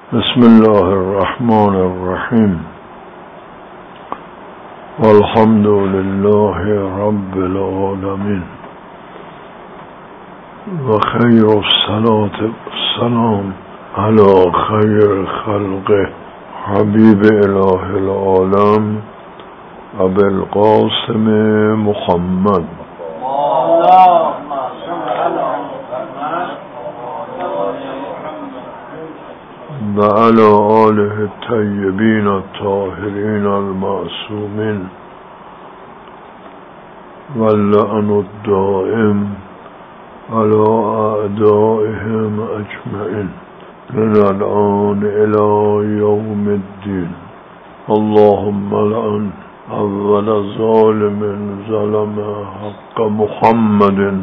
بسم الله الرحمن الرحیم والحمد لله رب العالمین و خیر الصلاة والسلام علی خیر خلقه حبیب اله العالم ابی القاسم محمد و علی آله الطیبین الطاهرین المعصومین واللعن الدائم علی اعدائهم اجمعین من الآن الى یوم الدین. اللهم لعن اول ظالم ظلم حق محمد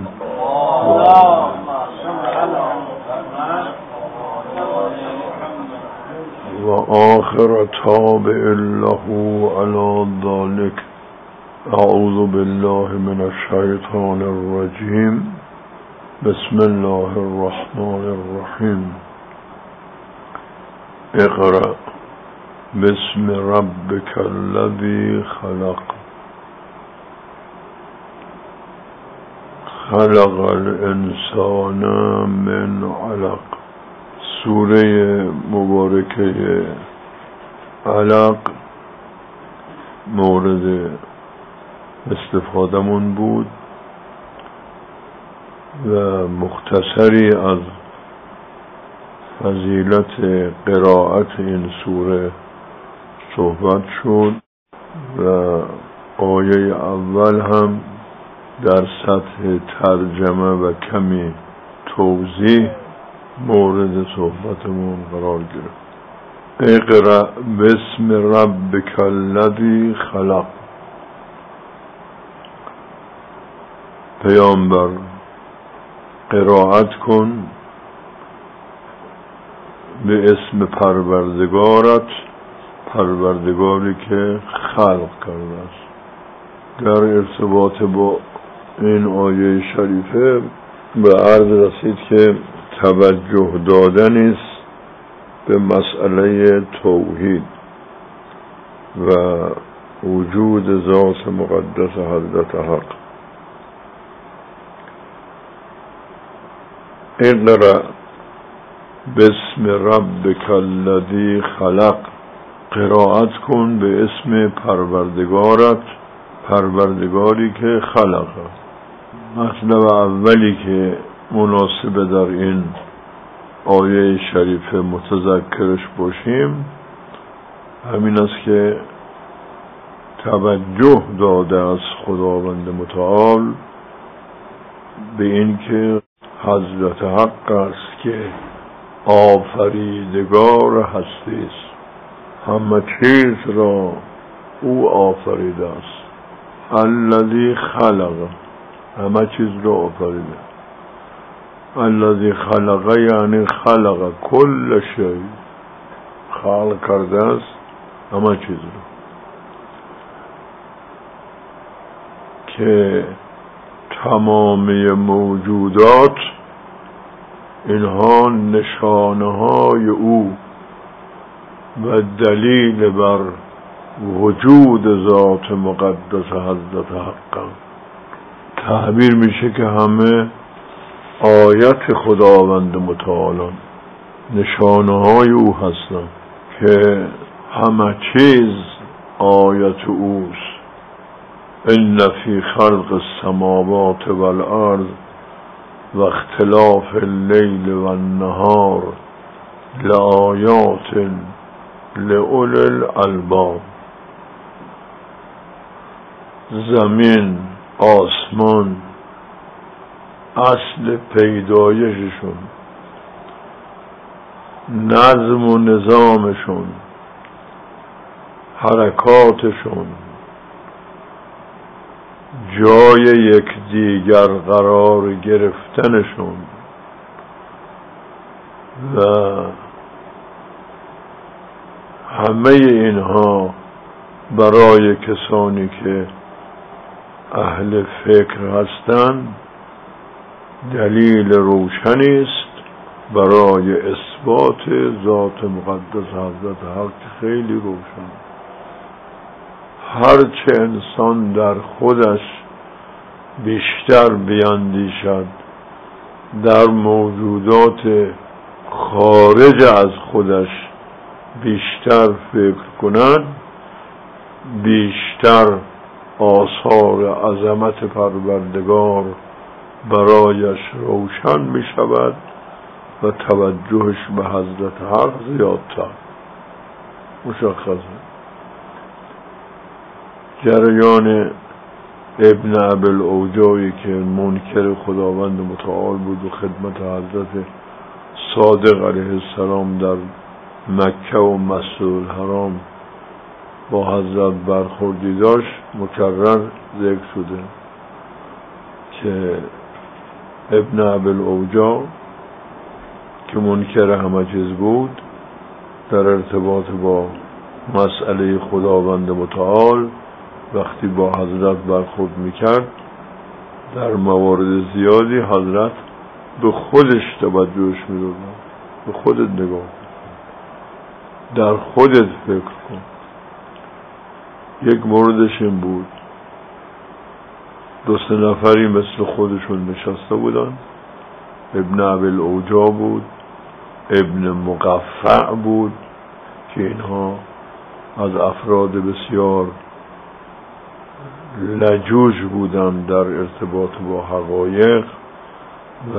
و آخر تابع له على ذلك. اعوذ بالله من الشیطان الرجیم. بسم الله الرحمن الرحیم. اقرأ باسم ربك الذي خلق خلق الانسان من علق. سوره مبارکه علق مورد استفادهمون بود و مختصری از فضیلت قرائت این سوره صحبت شد و آیه اول هم در سطح ترجمه و کمی توضیح مورد صحبتمون قرار گرفت. اقرأ باسم ربک الذی خلق. پیامبر قرائت کن به اسم پروردگارت، پروردگاری که خلق کرده است. در ارتباط با این آیه شریفه به عرض رسید که توجه دادن است به مسئله توحید و وجود ذات مقدس حضرت حق. اقرأ باسم ربک الذی خلق. قرائت کن به اسم پروردگارت، پروردگاری که خلق. مطلب اولی که مناسب در این آیه شریفه متذکرش باشیم همین است که توجه داده از خداوند متعال به این که حضرت حق است که آفریدگار هستی است. همه چیز را او آفریده است. الذی خلق، همه چیز را آفریده. الذی خلق یعنی خلق کل شیء، خلق کرده است همه چیز را، که تمامی موجودات اینها نشانه های او و دلیل بر وجود ذات مقدس حضرت حق. تعبیر میشه که همه آیت خداوند متعال، نشانه های او هستند که همه چیز آیت اوست. ان فی خلق السماوات والارض و اختلاف اللیل و النهار لآیات لأولی الالباب. زمین، آسمان، اصل پیدایششون، نظم و نظامشون، حرکاتشون، جای یکدیگر قرار گرفتنشون و همه اینها برای کسانی که اهل فکر هستند دلیل روشنی است برای اثبات ذات مقدس حضرت حق خیلی روشن. هرچه انسان در خودش بیشتر بیاندیشد، در موجودات خارج از خودش بیشتر فکر کند، بیشتر آثار عظمت پروردگار برایش روشن می شود و توجهش به حضرت حق زیادتر مشخصه. جریان ابن ابوالعوجایی که منکر خداوند متعال بود و خدمت حضرت صادق علیه السلام در مکه و مسجد الحرام با حضرت برخوردی داشت، مکرر ذکر شده که ابن ابوالعوجا که منکر همه چیز بود، در ارتباط با مسئله خداوند متعال وقتی با حضرت برخورد میکرد، در موارد زیادی حضرت به خودش توجهش میداد. به خودت نگاه کن، در خودت فکر کن. یک موردش این بود، 2-3 نفری مثل خودشون نشسته بودن. ابن ابوالعوجا بود، ابن مقفع بود که اینها از افراد بسیار لجوج بودن در ارتباط با حقایق و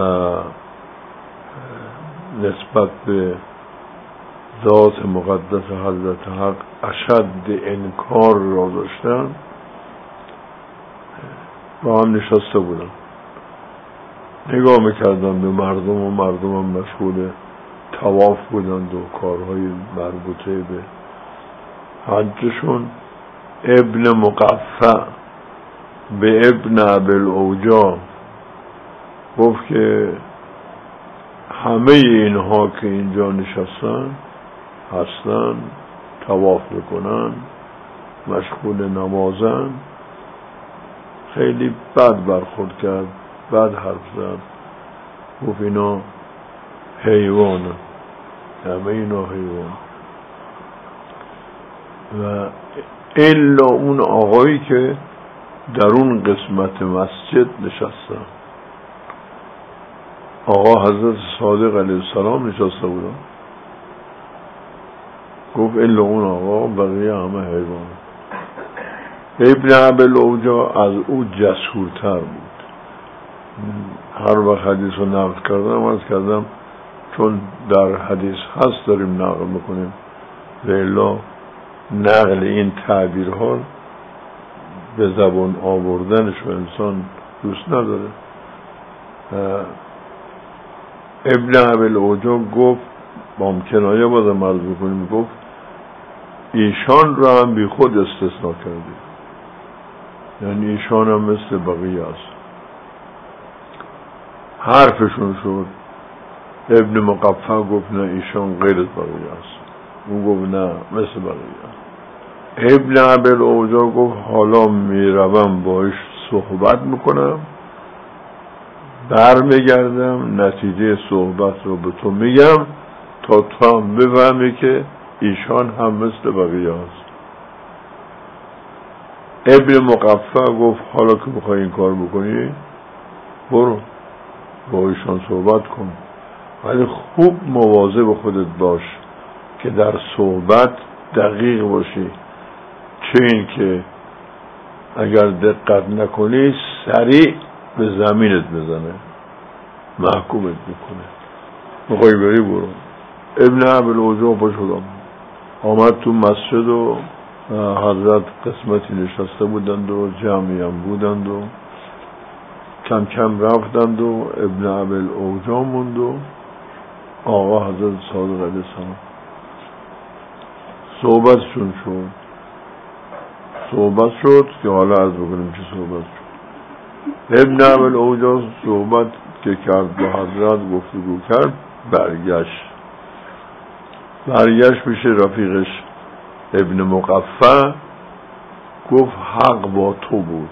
نسبت به ذات مقدس حضرت حق اشد انکار را داشتن. با هم نشسته بودن، نگاه میکردن به مردم و مردم هم مشغول طواف بودند و کارهای مربوطه به حجشون. ابن مقفع به ابن ابوالعوجا گفت که همه اینها که اینجا نشستن هستن، طواف میکنن، مشغول نمازن. خیلی بد برخورد کرد، بد حرف زد، گفت اینا حیوانه، همه اینا حیوان. و الا اون آقایی که در اون قسمت مسجد نشستن، آقا حضرت صادق علیه السلام نشسته بودن، گفت الا اون آقا، بقیه همه حیوان. ابن ابوالعوجا از او جسورتر بود. هر وقت حدیث رو نقل کردم چون در حدیث هست داریم نقل میکنیم، لیلا نقل این تعبیرها به زبان آوردنش و انسان دوست نداره. ابن ابوالعوجا گفت، با هم کنایه بازم عرض میکنیم، گفت ایشان را هم بی خود استثناء کردیم، یعنی ایشان هم مثل بقیه است. حرفشون شد. ابن مقفع گفت نه، ایشان غیر از بقیه است. اون گفت نه، مثل بقیه. ابن ابوالعوجا گفت حالا میروم باش صحبت میکنم، برمیگردم نتیجه صحبت رو به تو میگم تا تو هم بفهمی که ایشان هم مثل بقیه است. ابن مقفع گفت حالا که بخوای این کار بکنی برو با ایشان صحبت کن، ولی خوب مواظب خودت باش که در صحبت دقیق باشی، چه این که اگر دقت نکنی سریع به زمینت بزنه، محکومت میکنه. میخوای بری برو. ابن ابوالعوجا پا شدم آمد تو مسجد و حضرت قسمتی نشسته بودند و جمعی هم بودند و کم کم رفتند و ابن ابوالعوجا موند و آقا حضرت صادق علیه السلام. صحبت شد که حالا عرض بکنیم چه صحبت شد. ابن ابوالعوجا صحبت که کرد با حضرت، گفتگو کرد، برگشت پیش رفیقش ابن مقفع، گفت حق با تو بود،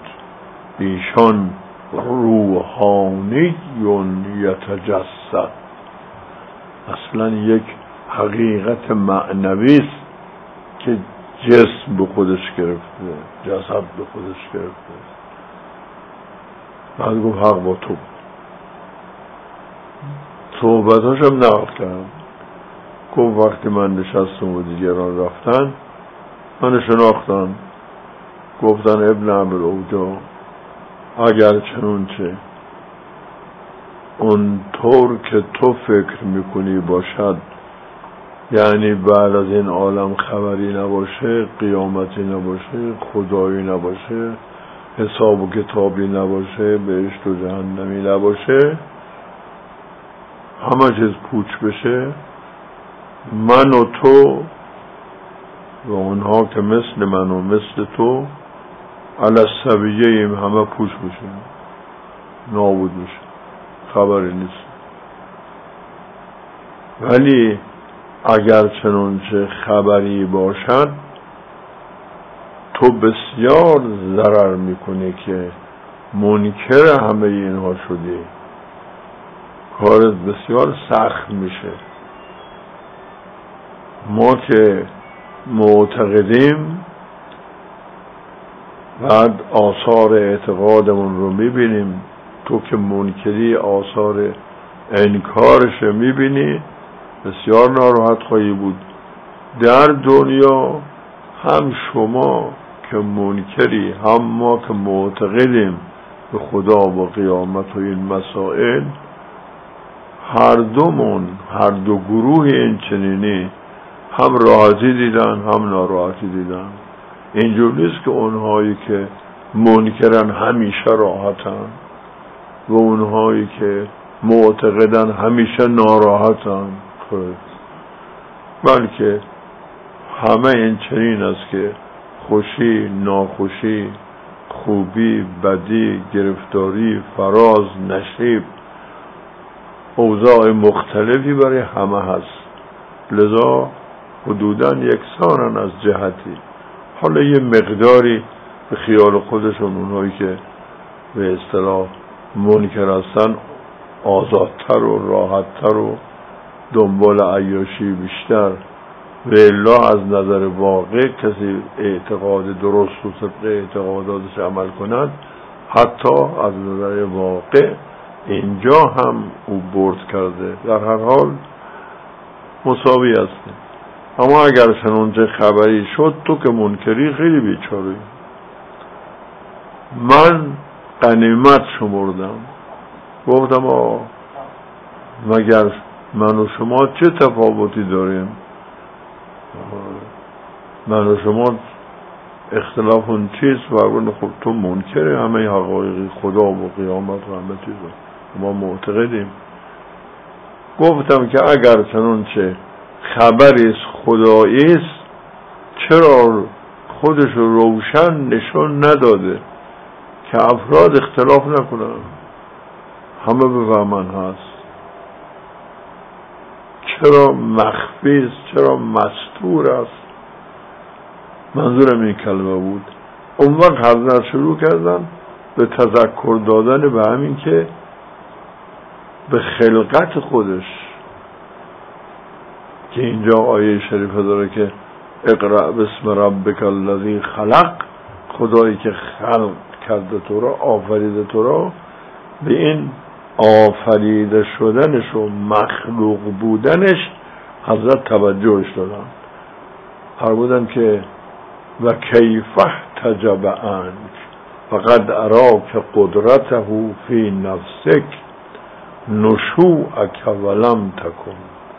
ایشان روحانی یتجسد، اصلا یک حقیقت معنوی است که جسم به خودش گرفته، جسد به خودش گرفته. بعد گفت حق با تو. صحبتاشم نقل کرد. گفت وقتی من نشستم و دیگران رفتن من شناختن، گفتن ابن عبدالعوجا اگر چنانچه اون طور که تو فکر میکنی باشد، یعنی بعد از این عالم خبری نباشه، قیامتی نباشه، خدایی نباشه، حساب و کتابی نباشه، بهشت و جهنمی نباشه، همه چیز پوچ بشه، من و تو و اونها که مثل من و مثل تو علی السویه ایم، همه پوچ بشه، نابود بشه، خبری نیست. ولی اگر چنانچه خبری باشد تو بسیار ضرر میکنی که منکر همه اینها شدی، کارت بسیار سخت میشه. ما که معتقدیم بعد آثار اعتقادمون رو میبینیم، تو که منکری آثار انکارش میبینی، بسیار ناراحت خواهی بود. در دنیا هم شما که منکری، هم ما که معتقدیم به خدا و قیامت و این مسائل، هر دو گروه این چنینی هم راحتی دیدن هم ناراحتی دیدن. اینجور نیست که اونهایی که منکرن همیشه راحتن و اونهایی که معتقدن همیشه ناراحتن، بلکه همه این چنین است که خوشی، ناخوشی، خوبی، بدی، گرفتاری، فراز، نشیب، اوضاع مختلفی برای همه هست. لذا حدوداً یکسانن از جهتی. حالا یه مقداری به خیال خودشون اونهایی که به اصطلاح منکر هستن آزادتر و راحتتر و دنبال عیاشی بیشتر، و الا از نظر واقع کسی اعتقاد درست و طبق اعتقاداتش عمل کند، حتی از نظر واقع اینجا هم او برد کرده. در هر حال مساوی هسته. اما اگر چنانچه خبری شد، تو که منکری خیلی بیچاره. من غنیمت شمردم، گفتم مگر من و شما چه تفاوتی داریم؟ من و شما اختلاف اون چیز فرقونه. خب تو منکر همه حقایق خدا و قیامت و همه چیز، ما معتقدیم. گفتم که اگر چنانچه خبری خدایی است، چرا خودش روشن نشون نداده که افراد اختلاف نکنن، همه بفهمن هست؟ چرا مخفی است؟ چرا مستور است؟ منظورم این کلمه بود. اون وقت حضرت شروع کردن به تذکر دادن به همین که به خلقت خودش، که اینجا آیه شریفه داره که اقرأ باسم ربک الذی خلق، خدایی که خلق کرده تو را، آفریده تو را، به این آفریده شدنش و مخلوق بودنش حضرت توجهش دادن. فرمودن که و کیفه تجب عنک فقد اراک قدرته فی نفسک نشوءک ولم تکن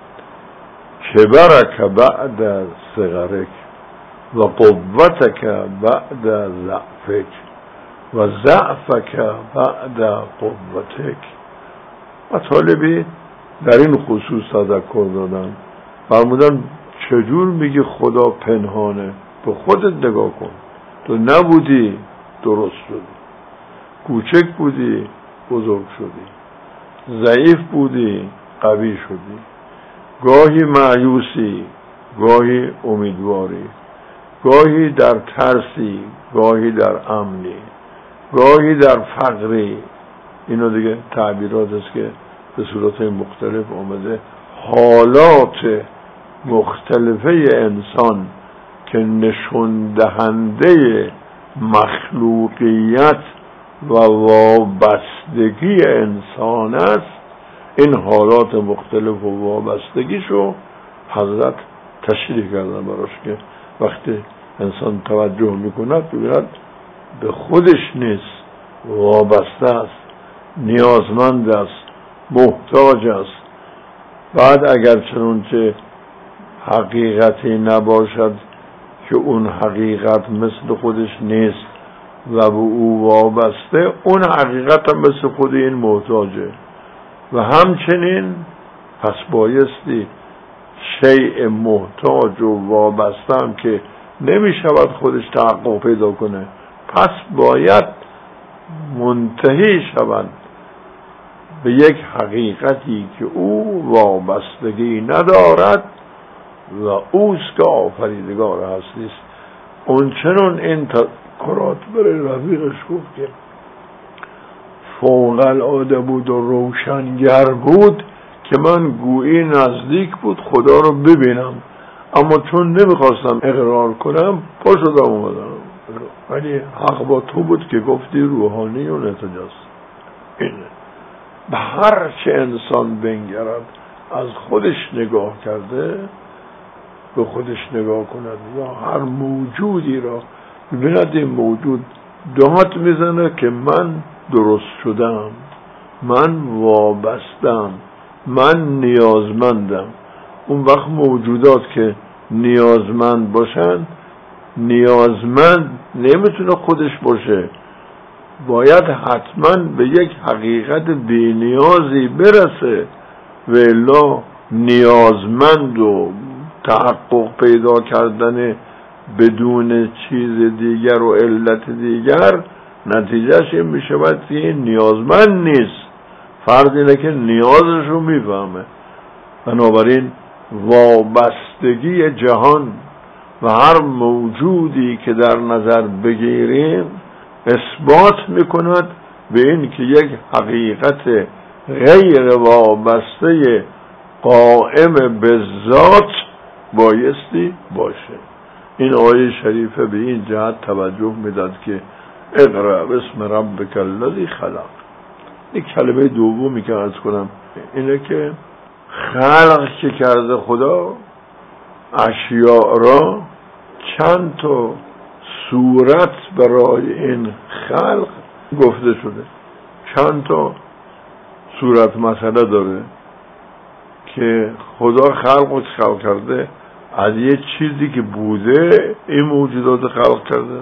کبرک بعد صغرک و قوتک بعد ضعفک و ضعفک بعد قوتک. مطالبی در این خصوص تذکر دادن. فرمودن چجور میگی خدا پنهانه؟ به خودت نگاه کن. تو نبودی درست شدی، کوچک بودی بزرگ شدی، ضعیف بودی قوی شدی، گاهی مایوسی، گاهی امیدواری، گاهی در ترسی، گاهی در امنی، گاهی در فقری. اینو دیگه تعبیرات است که به صورت مختلف آمده. حالات مختلفه انسان که نشون دهنده مخلوقیت و وابستگی انسان است، این حالات مختلف و وابستگیشو حضرت تشریح کردن براش که وقتی انسان توجه میکند ببیند به خودش نیست، وابسته است، نیازمند است، محتاج است. بعد اگر چنانچه حقیقتی نباشد که اون حقیقت مثل خودش نیست و به او وابسته، اون حقیقت هم مثل خود این محتاجه و همچنین پس بایستی شیء محتاج و وابسته هم که نمی شود خودش تحقق پیدا کنه، پس باید منتهی شود به یک حقیقتی که او وابستگی ندارد و اوست که آفریدگار هستیست. اون چنون این تذکرات برای رفیقش گفت که فوق العاده بود و روشنگر بود که من گویی نزدیک بود خدا رو ببینم، اما چون نمیخواستم اقرار کنم پا شدم اومدم. ولی حق با تو بود که گفتی روحانی و نتجاست. اینه به هر چه انسان بنگرد از خودش نگاه کرده، به خودش نگاه کند یا هر موجودی را ببیند، این موجود داد میزنه که من درست شدم، من وابستم، من نیازمندم. اون وقت موجودات که نیازمند باشن، نیازمند نمیتونه خودش باشه، باید حتما به یک حقیقت بی‌نیازی برسه و الا نیازمند و تحقق پیدا کردن بدون چیز دیگر و علت دیگر نتیجهش این میشود که این نیازمند نیست. فرض اینه که نیازش رو میفهمه. بنابراین وابستگی جهان و هر موجودی که در نظر بگیریم اثبات میکند به این که یک حقیقت غیر وابسته قائم به ذات بایستی باشه. این آیه شریفه به این جهت توجه میداد که اقرأ باسم ربک الذی خلق. این کلمه دومی که عرض کنم اینه که خلق که کرده خدا اشیاء را، چند تا صورت برای این خلق گفته شده، چند تا صورت مسئله داره که خدا خلق کرده از یه چیزی که بوده این موجودات خلق کرده.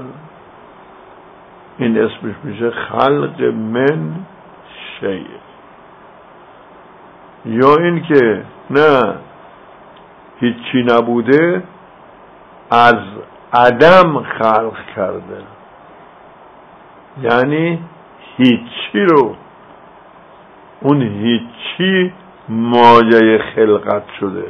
این اسمش میشه خلق من شیء. یا این که نه هیچی نبوده از عدم خلق کرده، یعنی هیچی رو، اون هیچی مایه خلقت شده.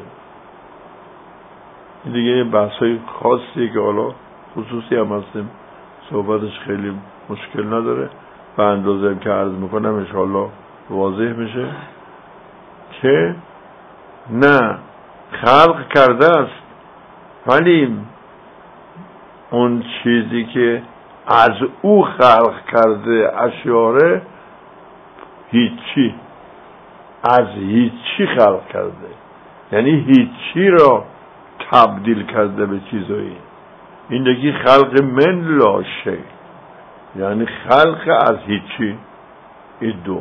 دیگه یه بحثای خاصیه که حالا خصوصی هم هستیم، صحبتش خیلی مشکل نداره، به اندازه که عرض میکنم انشاءالله واضح میشه که نه خلق کرده است، ولی اون چیزی که از او خلق کرده اشیاره هیچی، از هیچی خلق کرده، یعنی هیچی را تبدیل کرده به چیزایی. این دیگه خلق من لا شیء، یعنی خلق از هیچی. این دو.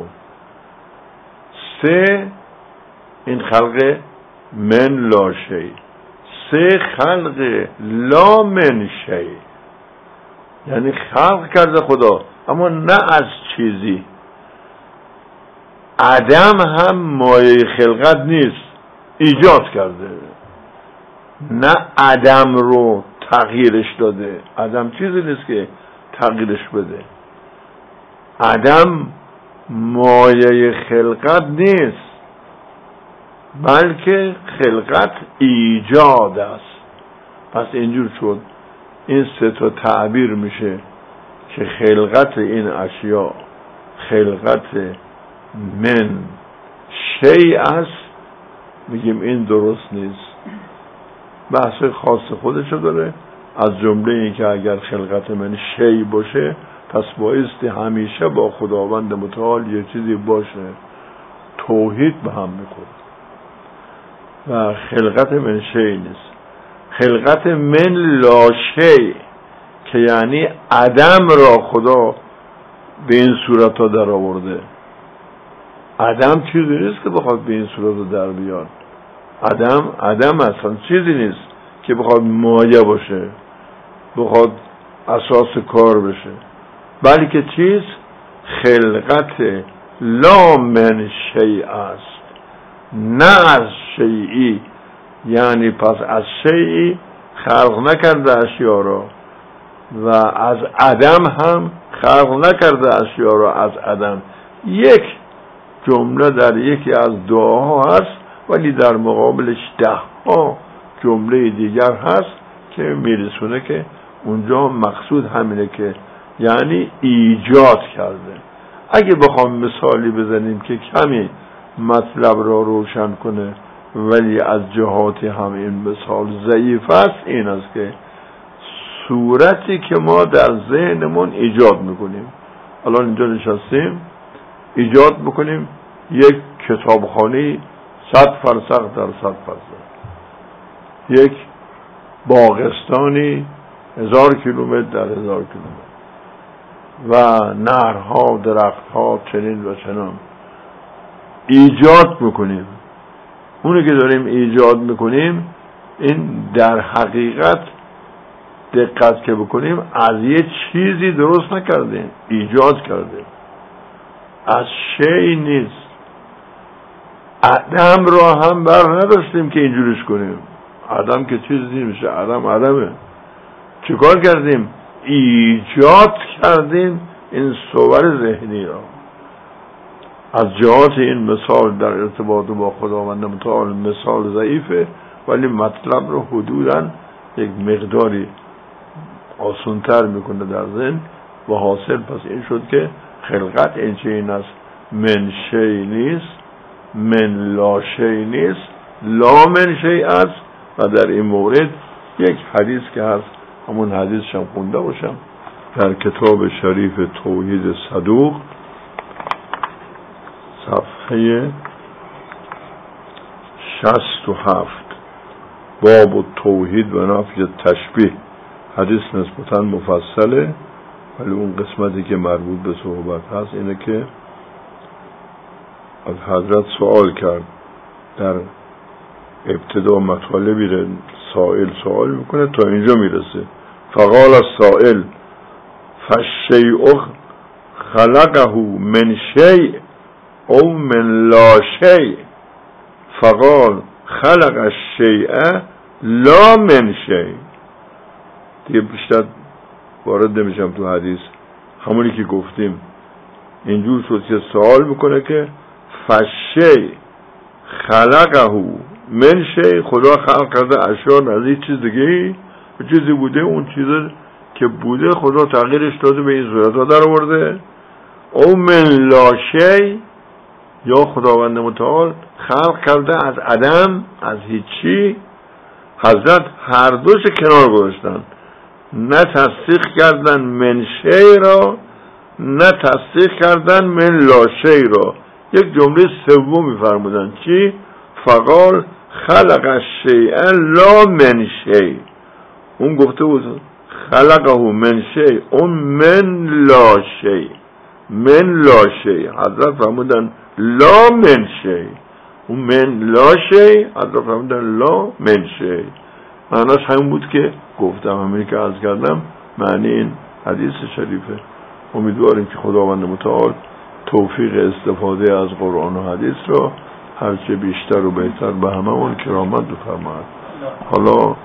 سه این خلق من لا شیء. سه خلق لا من شیء، یعنی خلق کرده خدا اما نه از چیزی. عدم هم مایه خلقت نیست، ایجاد کرده، نه عدم رو تغییرش داده. عدم چیزی نیست که تغییرش بده. عدم مایه خلقت نیست، بلکه خلقت ایجاد است. پس اینجور شد این سه تا تعبیر میشه که خلقت این اشیاء خلقت من شیء است میگیم این درست نیست. بحث خاص خودشو داره، از جمله این که اگر خلقت من شی باشه پس بایستی همیشه با خداوند متعال یه چیزی باشه، توحید به هم میخوره. و خلقت من شی نیست، خلقت من لا شی که یعنی عدم را خدا به این صورت ها در آورده. عدم چیزی نیست که بخواد به این صورت در بیاد. عدم اصلا چیزی نیست که بخواد مایه باشه، بخواد اساس کار بشه، بلکه چیز خلقت لا من شیء است، نه از شیئی. یعنی پس از شیئی خلق نکرده اشیا را و از عدم هم خلق نکرده اشیا را از عدم. یک جمله در یکی از دعاها هست ولی در مقابلش 10 جمله دیگر هست که میرسونه که اونجا مقصود همینه که یعنی ایجاد کرده. اگه بخوام مثالی بزنیم که کمی مطلب را روشن کنه ولی از جهاتی هم این مثال ضعیف است، این است که صورتی که ما در ذهنمون ایجاد میکنیم، الان اینجا نشستیم ایجاد میکنیم یک کتابخانه 100 فرسخ در 100 فرسخ، یک باغستانی 1000 کیلومتر در 1000 کیلومتر و نهرها، درختها چنین و چنان ایجاد میکنیم. اونی که داریم ایجاد میکنیم این در حقیقت دقت که بکنیم از یه چیزی درست نکردیم، ایجاد کردیم، از شی نیست. عدم را هم بر نداشتیم که اینجوریش کنیم. عدم که چیزی نمیشه، عدم عدمه. چیکار کردیم؟ ایجاد کردیم این صور ذهنی را. از جهات این مثال در ارتباط با خداوند متعال مثال ضعیفه ولی مطلب رو حدوداً یک مقداری آسان‌تر میکنه در ذهن و حاصل پس این شد که خلقت این چنین است، من شی نیست، من لا شی نیست، لا من شی است. و در این مورد یک حدیث که هست، همون حدیث شم خونده باشم در کتاب شریف توحید صدوق صفحه 67 باب توحید و نفی تشبیه. حدیث نسبتاً مفصله ولی اون قسمتی که مربوط به صحبت هست اینه که از حضرت سوال کرد، در ابتدا مطالبی رو سائل سوال میکنه تا اینجا میرسه. فقال السائل فالشیء خلقه من شیء او من لا شیء. فقال خلق الشیء لا من شیء. دیگه بیشتر وارد نمیشم تو حدیث، همونی که گفتیم اینجور شد که سوال میکنه که فالشیء خلقه من شیء، خدا خلق کرده اشیاء از این چیز دیگه، چیزی بوده اون چیز که بوده خدا تغییرش داده به این صورت ها در آورده. او من لا شیء، یا خداوند متعال خلق کرده از عدم، از هیچی. حضرت هر دوش کنار گذاشتن، نه تصدیق کردن من شیء را نه تصدیق کردن من لا شیء را. یک جمله سوم می‌فرمودن چی؟ فقال خلق الشیء لا من شیء. اون گفته بود خلقه من شیء اون من لا شیء، من لا شیء. حضرت فرمودن لا من شیء، اون من لا شیء، حضرت فرمودن لا من شیء. معناش همین بود که گفتم، همین که عرض کردم معنی این حدیث شریفه. امیدواریم که خداوند متعال توفیق استفاده از قرآن و حدیث را هرچه بیشتر و بهتر به هممون کرامت بفرماید. حالا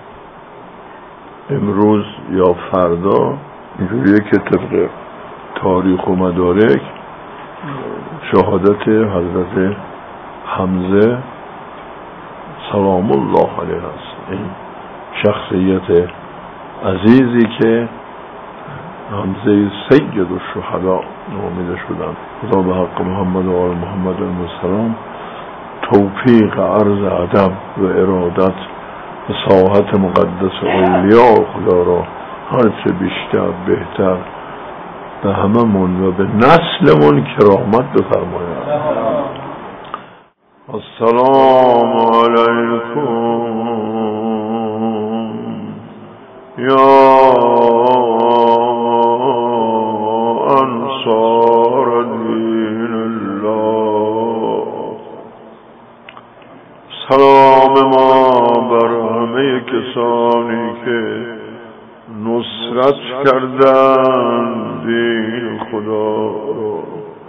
امروز یا فردا اینجوریه که طبق تاریخ و مدارک شهادت حضرت حمزه سلام الله علیه است. این شخصیت عزیزی که حمزه سید الشهدا نامیده شدند. خدا به حق محمد و آل محمد و السلام توفیق عرض ادب و ارادت و ساحت مقدس اولیاء خدا را هرچه بیشتر بهتر به هممون و به نسلمون کرامت بفرماید. السلام علیکم یا انصار دین الله. سلام ما بر همه کسانی که نصرت کردند دین خدا را،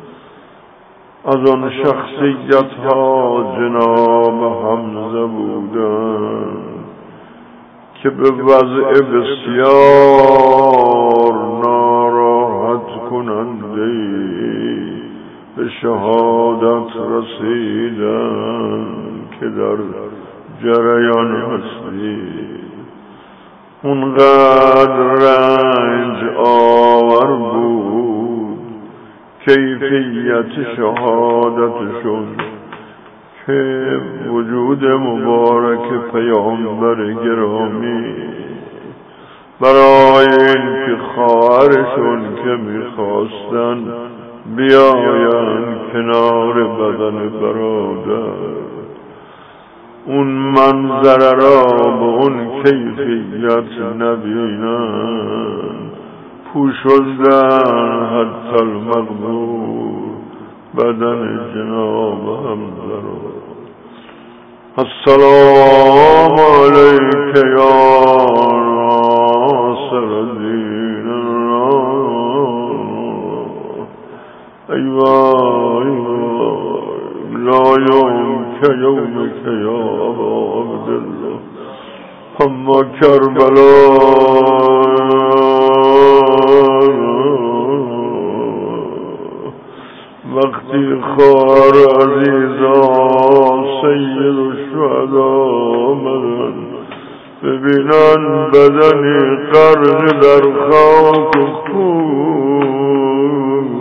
از آن شخصیت ها جناب حمزه بودند که به وضع بسیار ناراحت کننده به شهادت رسیدند که در جریان هستی. اونقدر رنج آور بود کیفیت شهادتشون که وجود مبارک پیامبر گرامی برای این که خواهرشون که میخواستن بیاین کنار بدن برادر، اون منظره را به اون کیفیت نبینن، پوشوندن حتی المقبور بدن جناب حمزه را. السلام علیک یا ناصر دین الله. ایوه لا یومک یومک یا ابا عبدالله. اما کربلا وقتی خواهر عزیزا سید الشهدا آمدن ببینن بدنی غرق در خاک و خون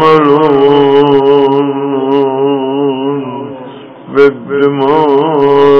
مرملون بالدماء